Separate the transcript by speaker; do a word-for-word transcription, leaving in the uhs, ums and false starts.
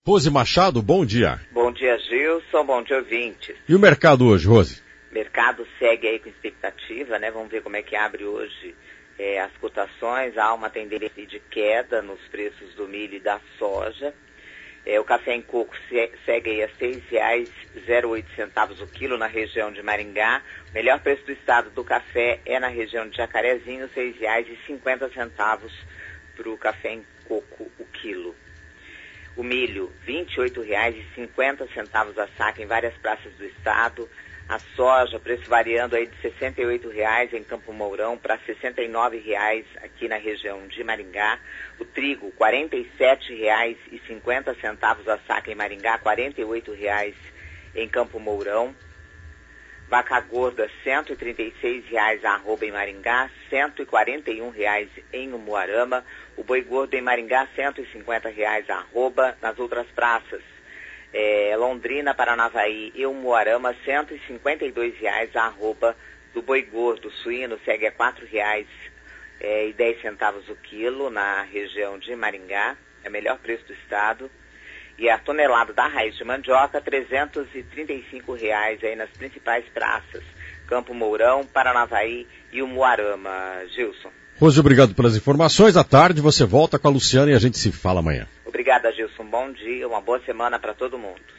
Speaker 1: Rose Machado, bom dia.
Speaker 2: Bom dia, Gilson, bom dia, ouvintes.
Speaker 1: E o mercado hoje, Rose?
Speaker 2: O mercado segue aí com expectativa, né? Vamos ver como é que abre hoje é, as cotações. Há uma tendência de queda nos preços do milho e da soja. É, o café em coco se, segue aí a seis reais e zero oito centavos o quilo na região de Maringá. O melhor preço do estado do café é na região de Jacarezinho, seis reais e cinquenta centavos para o café em coco o quilo. O milho, vinte e oito reais e cinquenta centavos a saca em várias praças do estado. A soja, preço variando aí de sessenta e oito reais em Campo Mourão para sessenta e nove reais aqui na região de Maringá. O trigo, quarenta e sete reais e cinquenta centavos a saca em Maringá, quarenta e oito reais em Campo Mourão. Vaca gorda, cento e trinta e seis reais a arroba em Maringá, cento e quarenta e um reais em Umuarama. O boi gordo em Maringá, cento e cinquenta reais a arroba. Nas outras praças, é, Londrina, Paranavaí e Umuarama, cento e cinquenta e dois reais a arroba do boi gordo. O suíno segue a quatro reais é, e dez centavos o quilo na região de Maringá, é o melhor preço do estado. E a tonelada da raiz de mandioca, trezentos e trinta e cinco reais aí nas principais praças, Campo Mourão, Paranavaí e Umuarama. Gilson.
Speaker 1: Rose, obrigado pelas informações. À tarde você volta com a Luciana e a gente se fala amanhã.
Speaker 2: Obrigada, Gilson. Bom dia, uma boa semana para todo mundo.